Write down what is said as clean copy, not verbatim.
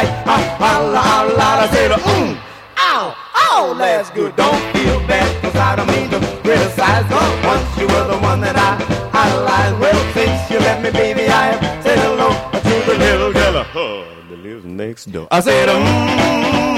right. I holler out loud, I said, ow, oh, that's good. Don't feel bad, cause I don't mean to criticize. Once you were the one that I idolized. Well, since you left me, baby, I have said hello to the little girl that lives next door. I said,